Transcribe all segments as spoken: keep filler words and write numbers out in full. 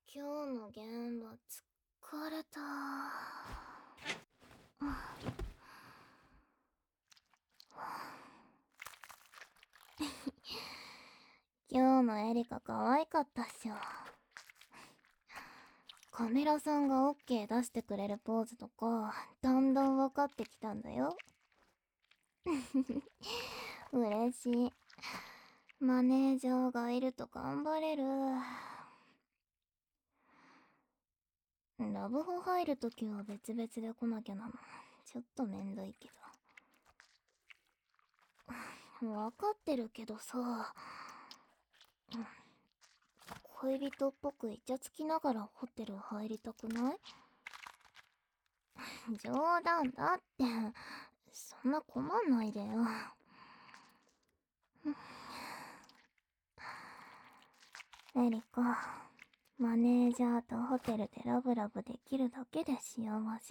今日の現場疲れた。今日のエリカ可愛かったっしょ。カメラさんがオッケー出してくれるポーズとかだんだん分かってきたんだよ。嬉しい。マネージャーがいると頑張れる。ラブホ入るときは別々で来なきゃなのちょっとめんどいけど。分かってるけどさ、恋人っぽくイチャつきながらホテル入りたくない？冗談だって。そんな困んないでよ。エリカ、マネージャーとホテルでラブラブできるだけで幸せ。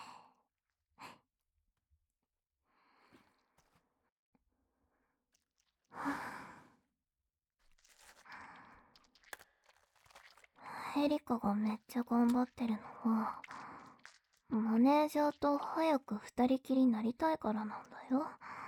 エリカがめっちゃ頑張ってるのは、マネージャーと早く二人きりになりたいからなんだよ。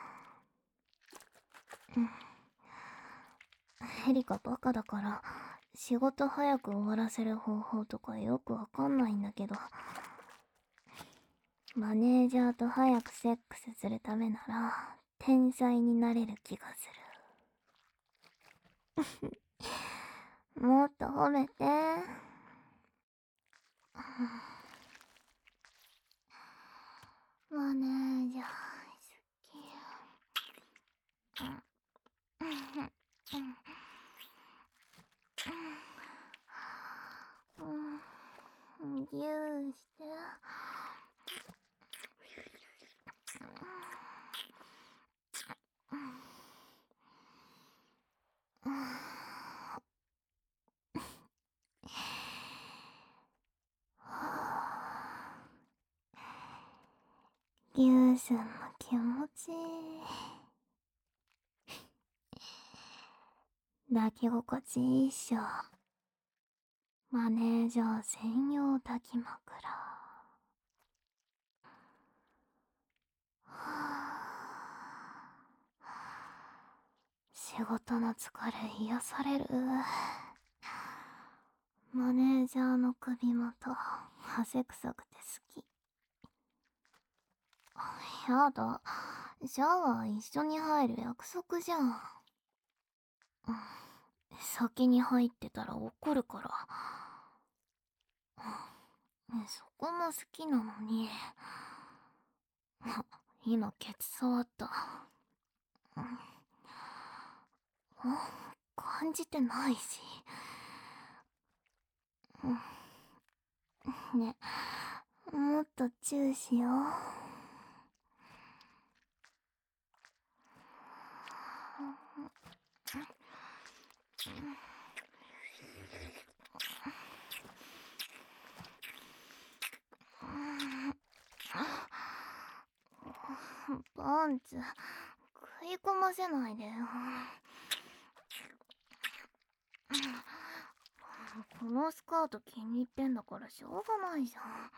エリカバカだから、仕事早く終わらせる方法とかよくわかんないんだけど、マネージャーと早くセックスするためなら、天才になれる気がする。もっと褒めて。マネージャー好き。ぎゅーして。牛さんの気持ちいい。抱き心地いいっしょ。マネージャー専用抱き枕。仕事の疲れ癒される。マネージャーの首元汗臭くて好き。やだ、シャワー一緒に入る約束じゃん。先に入ってたら怒るから。そこも好きなのに。今ケツ触った。感じてないし。ね、もっとチューしよう。パンツ食い込ませないでよ。このスカート気に入ってんだからしょうがないじゃん。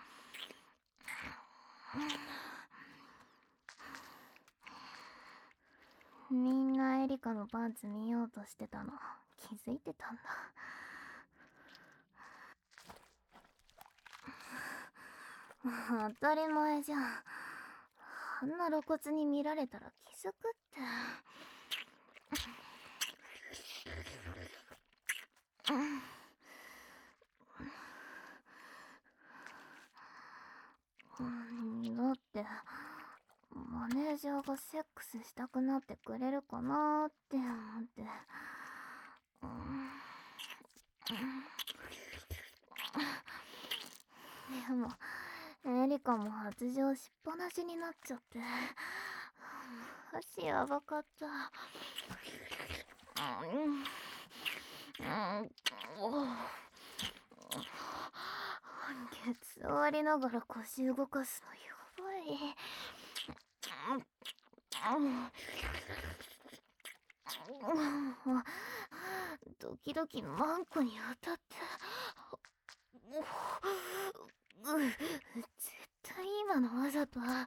みんなエリカのパンツ見ようとしてたの気づいてたんだ。当たり前じゃん。あんな露骨に見られたら気づくって。だってマネージャーがセックスしたくなってくれるかなーって思って。でもエリカも発情しっぱなしになっちゃって、マジやばかった。ケツ触りながら腰動かすのやばい。時々マンコに当たってう絶対今のわざと。は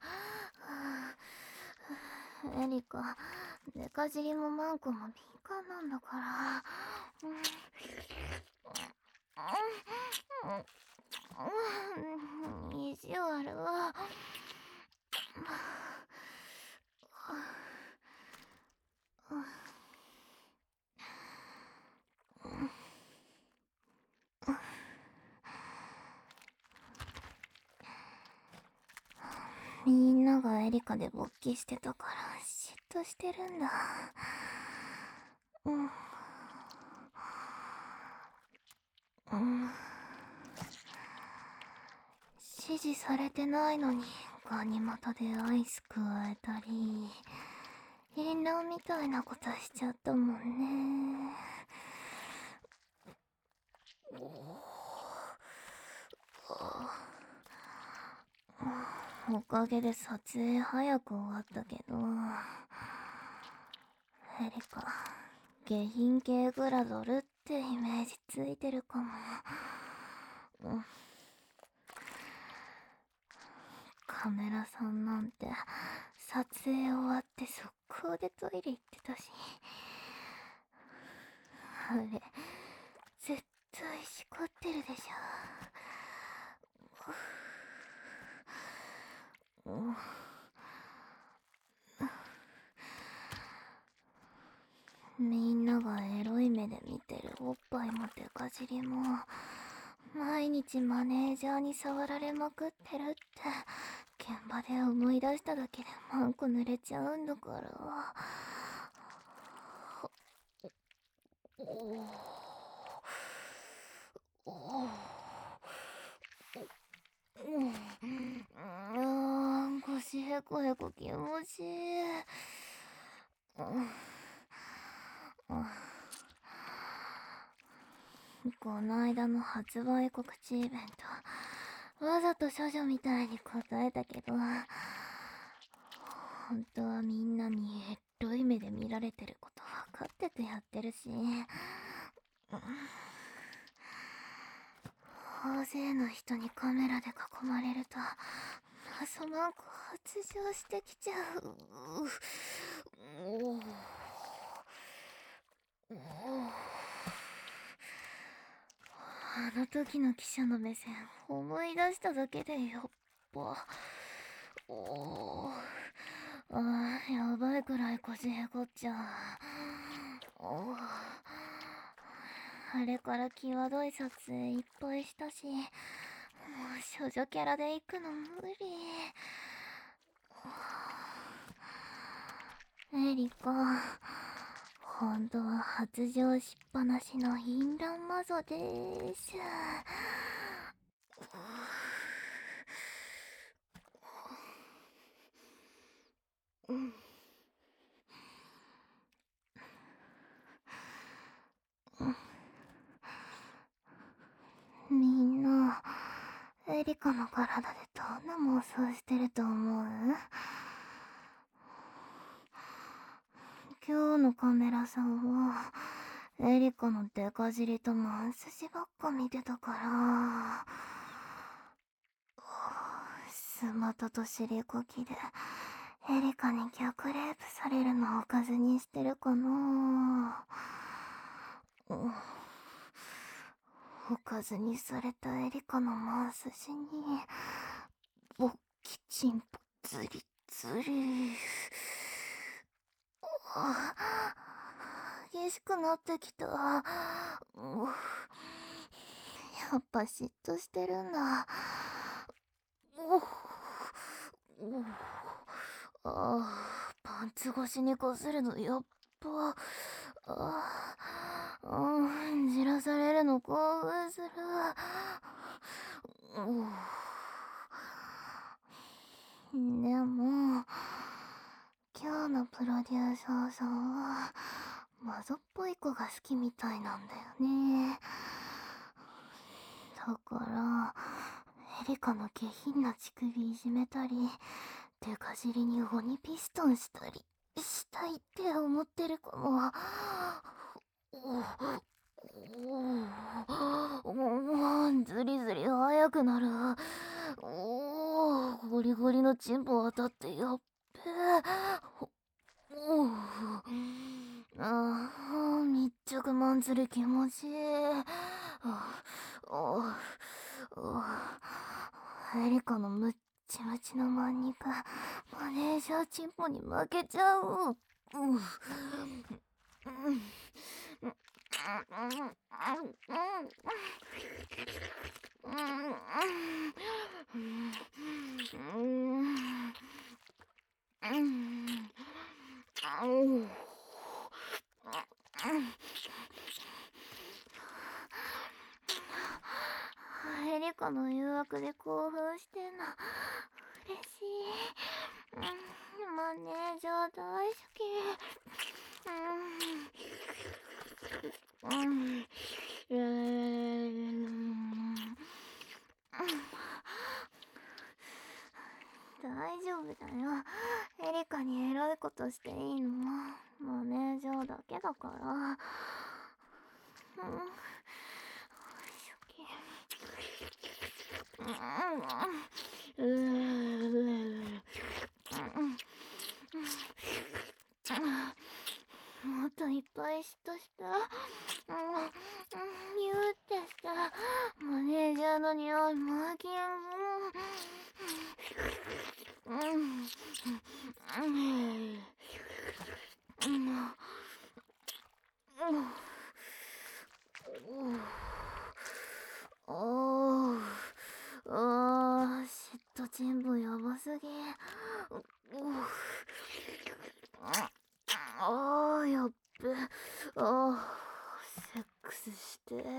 あエリカ、デカ尻もマンコも敏感なんだから。うん意地悪。みんながエリカで勃起してたから嫉妬してるんだ。うんうん指示されてないのにガニ股でアイス加えたり遠慮みたいなことしちゃったもんね。おかげで撮影早く終わったけど、エリカ下品系グラドルってイメージついてるかも。うんカメラさんなんて撮影終わって速攻でトイレ行ってたし、あれ絶対しこってるでしょ。うんみんながエロい目で見てるおっぱいもデカ尻も毎日マネージャーに触られまくってるって現場で思い出しただけでマンコ濡れちゃうんだから。うん腰へこへこ気持ちいい。この間の発売告知イベントわざと処女みたいに答えたけど本当はみんなにエロい目で見られてること分かっててやってるし、大勢の人にカメラで囲まれると謎マンコ発情してきちゃう。あの時の記者の目線思い出しただけでやっぱおーあーやばいくらい腰へこっちゃう。おーあれから際どい撮影いっぱいしたしもう少女キャラで行くの無理。エリカ本当は発情しっぱなしの淫乱魔女でーす。うんみんなエリカの体でどんな妄想してると思う？今日のカメラさんはエリカのデカ尻とマンスシばっか見てたからスマトと尻こきでエリカに逆レープされるのをおかずにしてるかな。おかずにされたエリカのマンスシにボッキチンポズリズリ激しくなってきた。やっぱ嫉妬してるんだ。ああパンツ越しにこするのやっぱあうんじらされるの興奮する。でも今日のプロデューサーさんはマゾっぽい子が好きみたいなんだよね。だからエリカの下品な乳首いじめたりデカ尻に鬼ピストンしたりしたいって思ってるかも。もうズリズリチンポ当たってやっべえ。おう。ああ、密着マンツル気持ちいい。あおうおう。エリカのムッチムチのマン肉、マネージャーチンポに負けちゃう。うん。うん。エリカの誘惑で興奮してんの嬉しい。マネージャー大好き。うん。大丈夫だよ。エリカにエロいことしていいのマネージャーだけだから。うん。うん。もっといっぱい嫉妬した。うん、ニューってした。マネージャーの匂いマーキン。うん。うん。うん。おー、あー、嫉妬全部やばすぎ。あー、やっべ。あー、セックスして。ね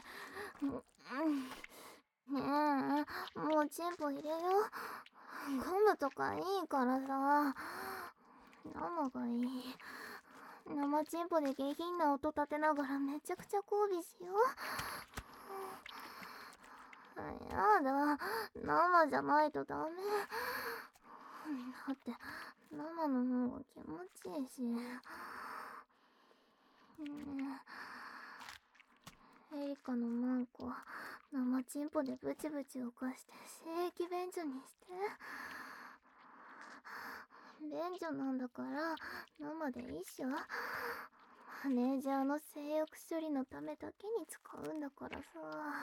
え、もうチンポ入れよ。ゴムとかいいからさ。生がいい。生チンポで下品な音立てながらめちゃくちゃ交尾しよう。やだ、生じゃないとダメ。だって生の方が気持ちいいし。ねえ、エリカのマンコ生チンポでブチブチ浮かして精液便所にして。便所なんだから生でいいっしょ。マネージャーの性欲処理のためだけに使うんだからさ。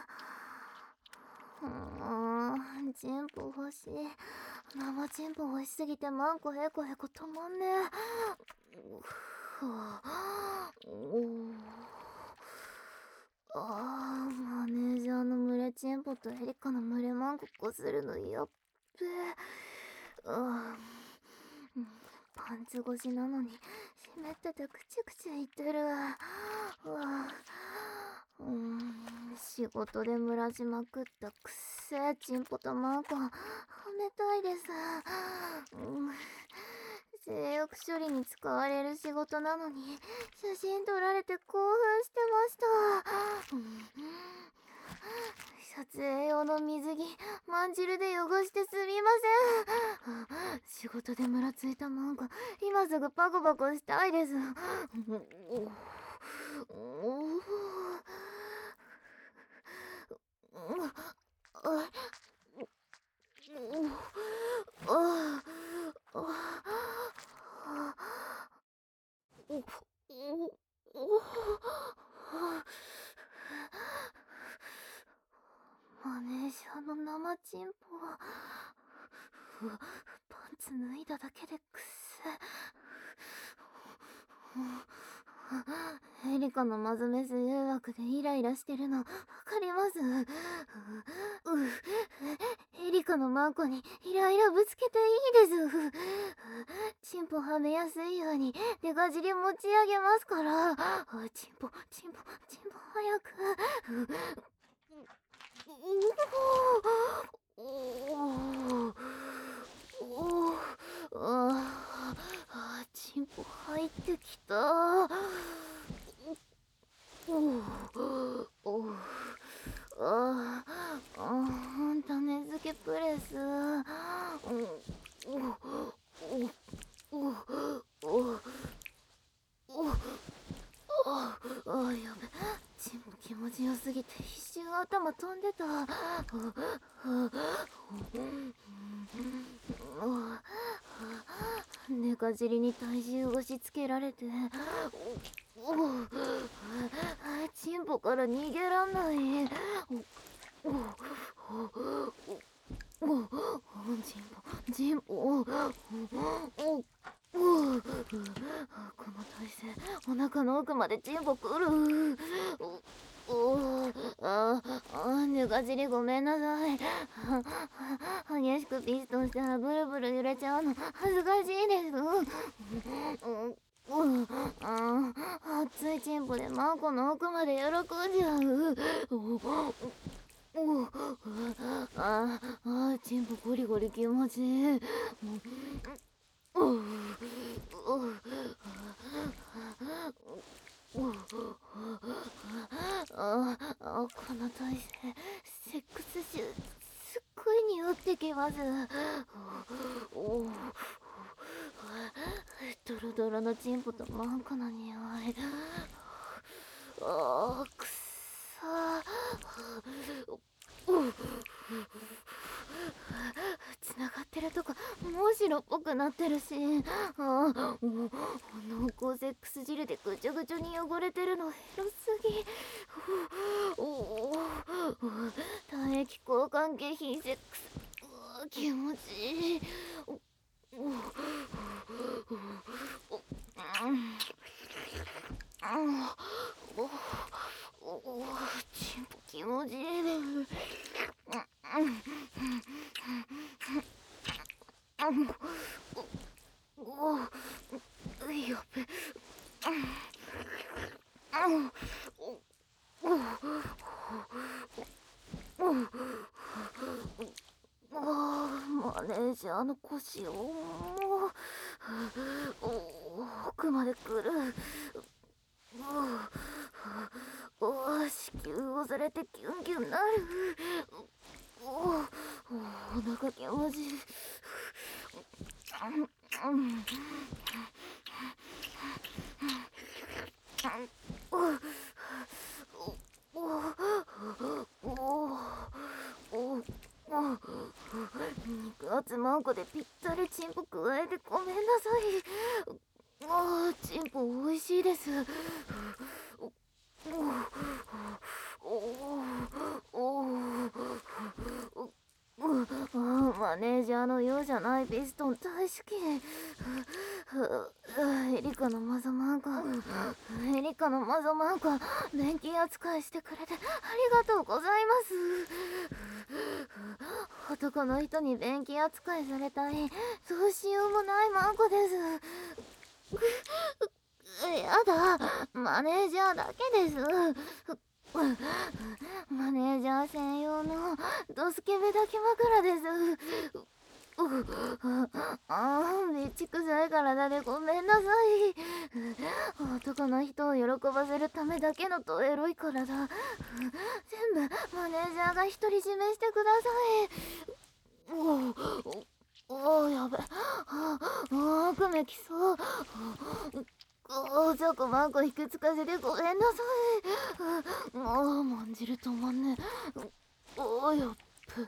うーん、チンポ欲しい。生チンポ欲しすぎてマンコヘコヘコ止まんねえ。ふぅ。あー、マネージャーの群れチンポとエリカの群れマンコこするのやっべえ。あー、パンツ越しなのに湿っててクチクチ言ってる。うわうーん、仕事で蒸らしまくったくっせえチンポとマンコはめたいです。うん、性欲処理に使われる仕事なのに写真撮られて興奮してました。うん、撮影用の水着まんじるで汚してすみません。仕事でムラついたマンコ今すぐパコパコしたいです。マネージャーの生チンポはパンツ脱いだだけでくっせ。エリカのマズメス誘惑でイライラしてるのわかります。うエリカのマンコにイライラぶつけていいです。チンポはめやすいようにデカ尻持ち上げますから。チンポチンポチンポ早く。おおおああ、チンポ入ってきた。おおああ、種付けプレス。おおおおおああ、やべ。チンポ気持ちよすぎて一瞬頭飛んでた。 寝かじりに体重を押し付けられて、おおチンポから逃げらんない。おおおおチンポチンポおおおおこの体勢、お腹の奥までチンポくる。おおああ寝かじりごめんなさい。激しくピストンしたらブルブル揺れちゃうの恥ずかしいです。うんあ熱いチンポでマンコの奥まで喜んじゃう。おああチンポゴリゴリ気持ちいい。おおああこの体勢、セックス臭すっごい匂ってきます。おおドロドロのチンポとマンコの匂い。あーくっさー。つながってるとこもう白っぽくなってるし、ああ濃厚セックス汁でぐちょぐちょに汚れてるのエロすぎ。おお体液交換下品セックス、うわ気持ちいい。おおおおおおチンポ気持ちいいです。おおやべ。マネージャーの腰をもう奥までくる。おお子宮押されてキュンキュンなる。おおお腹気持ちいい。肉厚マンコでぴったりチンポ加えてごめんなさい。ああチンポ美味しいです。マネージャーのようじゃないピストン大好き。エリカのマゾマンコ、エリカのマゾマンコ錬金扱いしてくれてありがとうございます。男の人に錬金扱いされたいどうしようもないマンコです。やだ、マネージャーだけです。マネージャー専用のドスケベ抱き枕です。ああめっちゃ臭い体でごめんなさい。男の人を喜ばせるためだけのとエロい体、全部マネージャーが独り占めしてください。おおおやべ、ああ悪夢きそう。おちょこまんこ引きつかせてごめんなさい。ああまんじる止まんねえ。おおやっぷ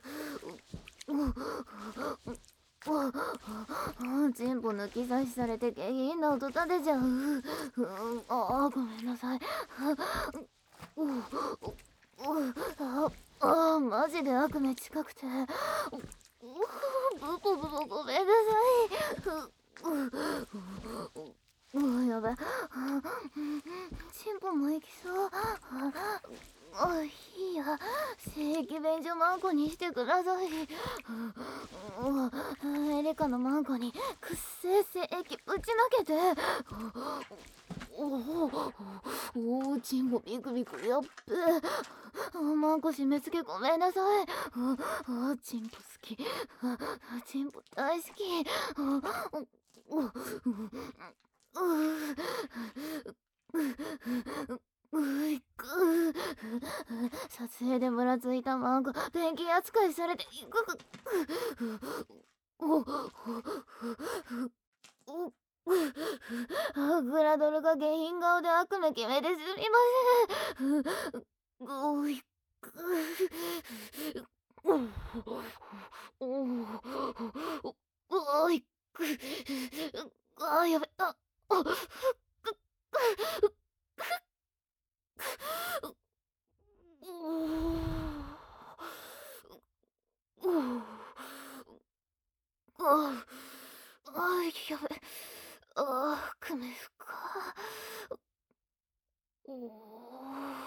チンポ抜き差しされて下品な音立てちゃう。ああごめんなさい。ああマジで悪夢近くてブコブコごめんなさい。うやべ、チンポも行きそう。あいいや、聖域便所マンコにしてください。エリカのマンコにくっせえ聖域ぶちまけて。おおおチンポビクビクやっべ。マンコ締め付けごめんなさい。あチンポ好き。チンポ大好き。うういく撮影でムラついたマンコペンキ扱いされてぐぐおおグラドルが下品顔で悪夢決めてすみません。ごいくおおおい、く、ああ、やべ、あ、あ、く、く、うううああ、あ、やべ、ああ、くめふか。おお。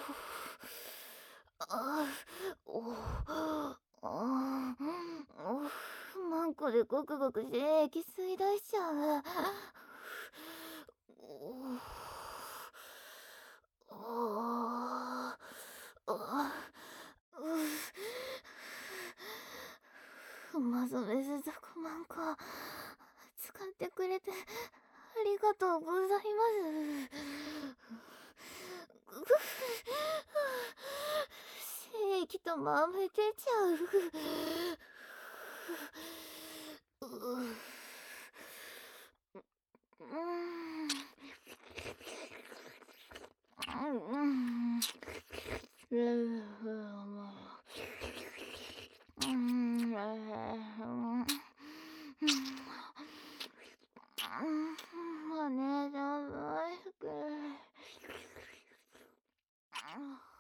ああ、おああ、おマンコでゴクゴクして息吸い出しちゃう。おああ、あ、うまずめずぞマンコ使ってくれてありがとうございます。精液と豆出ちゃう。ううん。うん。うん。うん。マネージャー大好き。